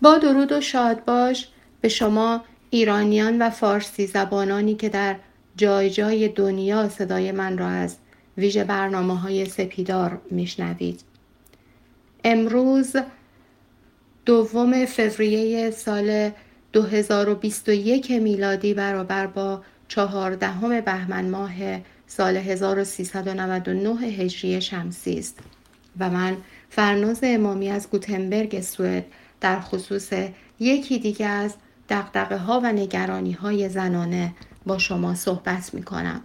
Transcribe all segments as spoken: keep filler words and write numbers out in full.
با درود و شاد باش به شما ایرانیان و فارسی زبانانی که در جای جای دنیا صدای من را از ویژه برنامه‌های سپیدار میشنوید. امروز دوم فوریه سال دو هزار و بیست و یک میلادی برابر با چهاردهم بهمن ماه سال هزار و سیصد و نود و نه هجری شمسی است و من فرناز امامی از گوتنبرگ سوئد در خصوص یکی دیگه از دغدغه‌ها و نگرانی‌های زنانه با شما صحبت می‌کنم.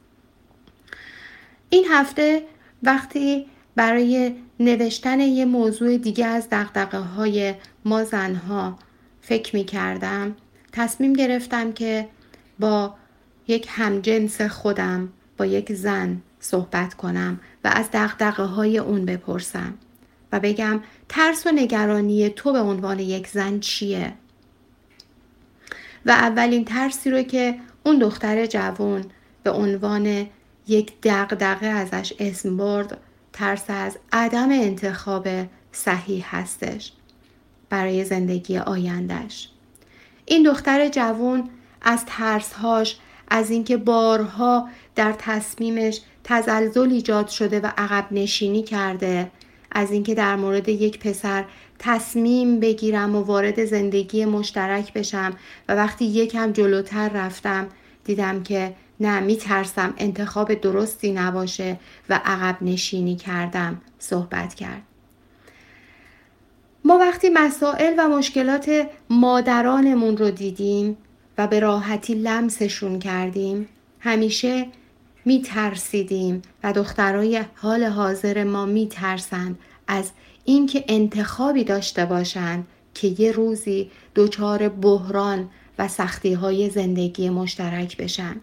این هفته وقتی برای نوشتن یه موضوع دیگه از دغدغه‌های ما زنها فکر می‌کردم، تصمیم گرفتم که با یک همجنس خودم، با یک زن صحبت کنم و از دغدغه‌های اون بپرسم و بگم ترس و نگرانی تو به عنوان یک زن چیه؟ و اولین ترسی رو که اون دختر جوان به عنوان یک دغدغه ازش اسم برد، ترس از عدم انتخاب صحیح هستش برای زندگی آیندهش. این دختر جوان از ترسهاش، از اینکه بارها در تصمیمش تزلزل ایجاد شده و عقب نشینی کرده، از اینکه در مورد یک پسر تصمیم بگیرم و وارد زندگی مشترک بشم و وقتی یکم جلوتر رفتم دیدم که نه، میترسم انتخاب درستی نباشه و عقب نشینی کردم صحبت کرد. ما وقتی مسائل و مشکلات مادرانمون رو دیدیم و به راحتی لمسشون کردیم، همیشه میترسیدیم و دخترای حال حاضر ما میترسند از اینکه انتخابی داشته باشند که یه روزی دچار بحران و سختی‌های زندگی مشترک بشن.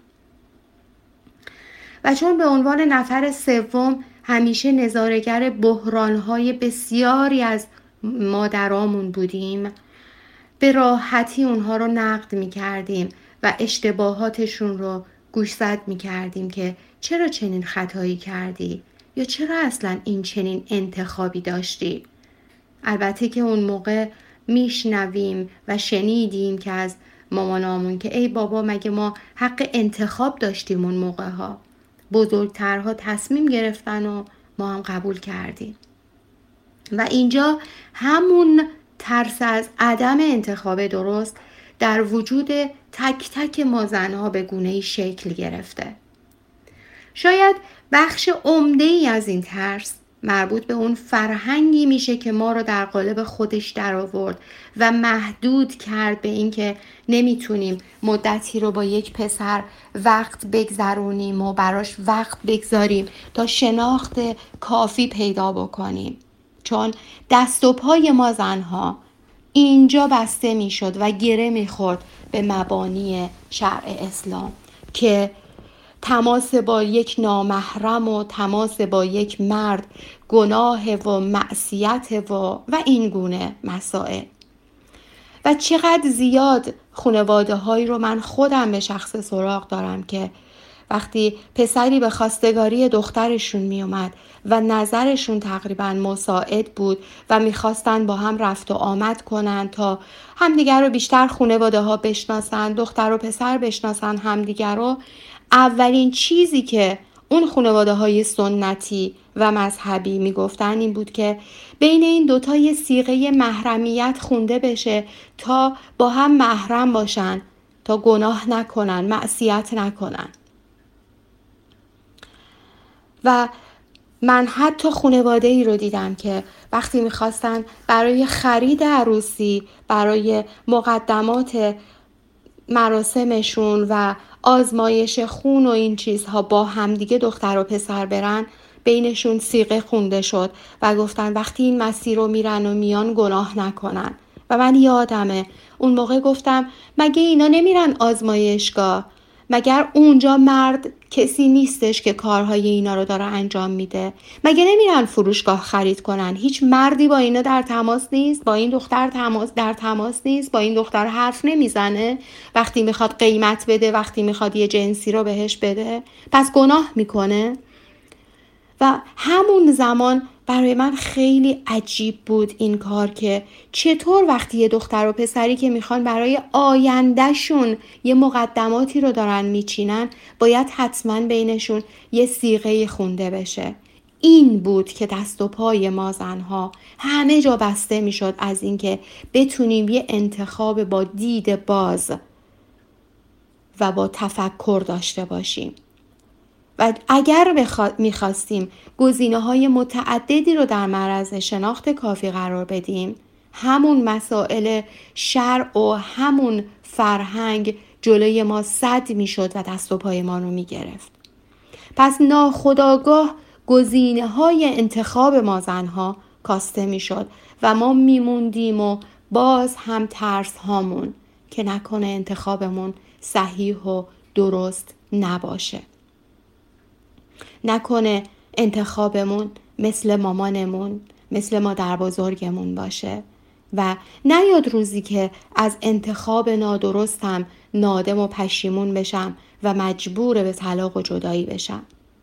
و چون به عنوان نفر سوم همیشه نظاره‌گر بحران‌های بسیاری از مادرامون بودیم، به راحتی اونها رو نقد می‌کردیم و اشتباهاتشون رو گوشزد می‌کردیم که چرا چنین خطایی کردی یا چرا اصلا این چنین انتخابی داشتی. البته که اون موقع میشنویم و شنیدیم که از مامانامون که ای بابا مگه ما حق انتخاب داشتیم، اون موقع ها بزرگترها تصمیم گرفتن و ما هم قبول کردیم. و اینجا همون ترس از عدم انتخاب درست در وجود تک تک ما زنها به گونه‌ای شکل گرفته. شاید بخش عمده‌ای از این ترس مربوط به اون فرهنگی میشه که ما رو در قالب خودش در آورد و محدود کرد به این که نمیتونیم مدتی رو با یک پسر وقت بگذرونیم و براش وقت بگذاریم تا شناخت کافی پیدا بکنیم، چون دست و پای ما زنها اینجا بسته میشد و گره میخورد به مبانی شرع اسلام که تماس با یک نامحرم و تماس با یک مرد گناه و معصیت و و این گونه مسائل. و چقدر زیاد خانواده هایی رو من خودم به شخص سراغ دارم که وقتی پسری به خواستگاری دخترشون می اومد و نظرشون تقریبا مساعد بود و میخواستن با هم رفت و آمد کنن تا همدیگر رو بیشتر خانواده ها بشناسن، دختر و پسر بشناسن همدیگر رو، اولین چیزی که اون خانواده های سنتی و مذهبی میگفتن این بود که بین این دوتا یه صیغه محرمیت خونده بشه تا با هم محرم باشن، تا گناه نکنن، معصیت نکنن. و من حتی خانواده ای رو دیدم که وقتی میخواستن برای خرید عروسی، برای مقدمات مراسمشون و آزمایش خون و این چیزها با همدیگه دختر و پسر برن، بینشون صیغه خونده شد و گفتن وقتی این مسیر رو میرن و میان گناه نکنن. و من یادمه اون موقع گفتم مگه اینا نمیرن آزمایشگاه؟ مگر اونجا مرد کسی نیستش که کارهای اینا رو داره انجام میده؟ مگه نمیرن فروشگاه خرید کنن؟ هیچ مردی با اینا در تماس نیست؟ با این دختر تماس در تماس نیست؟ با این دختر حرف نمیزنه وقتی میخواد قیمت بده، وقتی میخواد یه جنسی رو بهش بده؟ پس گناه میکنه؟ و همون زمان برای من خیلی عجیب بود این کار که چطور وقتی یه دختر و پسری که میخوان برای آیندهشون یه مقدماتی رو دارن میچینن باید حتما بینشون یه صیغه خونده بشه. این بود که دست و پای ما زنها همه جا بسته میشد از اینکه بتونیم یه انتخاب با دید باز و با تفکر داشته باشیم. و اگر میخواستیم گزینه‌های متعددی رو در معرض شناخت کافی قرار بدیم، همون مسائل شرع و همون فرهنگ جلوی ما سد میشد و دست و پای ما رو میگرفت. پس ناخودآگاه گزینه‌های انتخاب ما زنها کاسته میشد و ما میموندیم و باز هم ترس هامون که نکنه انتخابمون صحیح و درست نباشه، نکنه انتخابمون مثل مامانمون، مثل مادر بزرگمون باشه و نیاد روزی که از انتخاب نادرستم نادم و پشیمون بشم و مجبور به طلاق و جدایی بشم.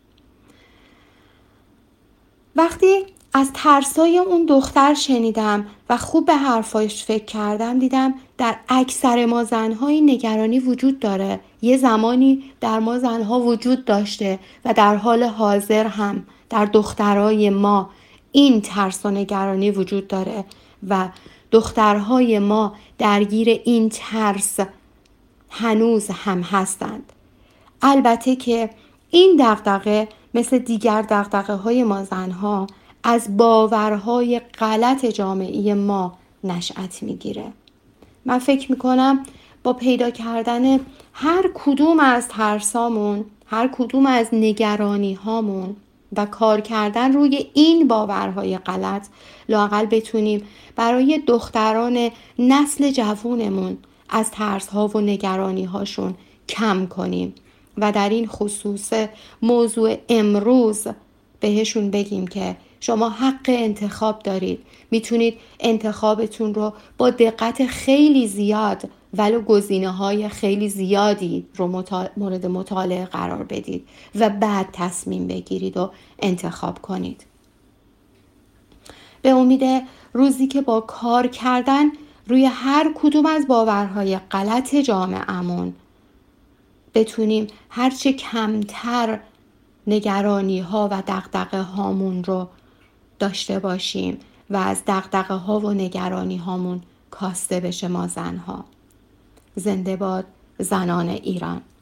وقتی از ترسای اون دختر شنیدم و خوب به حرفاش فکر کردم، دیدم در اکثر ما زنها این نگرانی وجود داره. یه زمانی در ما زنها وجود داشته و در حال حاضر هم در دخترای ما این ترس و نگرانی وجود داره و دخترهای ما درگیر این ترس هنوز هم هستند. البته که این دغدغه مثل دیگر دغدغه‌های ما زنها از باورهای غلط جامعه ما نشأت میگیره. من فکر میکنم با پیدا کردن هر کدوم از ترسامون، هر کدوم از نگرانی هامون و کار کردن روی این باورهای غلط، لااقل بتونیم برای دختران نسل جوونمون از ترس‌ها و نگرانی‌هاشون کم کنیم و در این خصوص موضوع امروز بهشون بگیم که شما حق انتخاب دارید. میتونید انتخابتون رو با دقت خیلی زیاد ولو گزینه‌های خیلی زیادی رو مطال... مورد مطالعه قرار بدید و بعد تصمیم بگیرید و انتخاب کنید. به امید روزی که با کار کردن روی هر کدوم از باورهای غلط جامعه‌مون بتونیم هرچه کمتر نگرانی ها و دغدغه هامون رو داشته باشیم و از دغدغه ها و نگرانی هامون کاسته بشه ما زنها. زنده باد زنان ایران.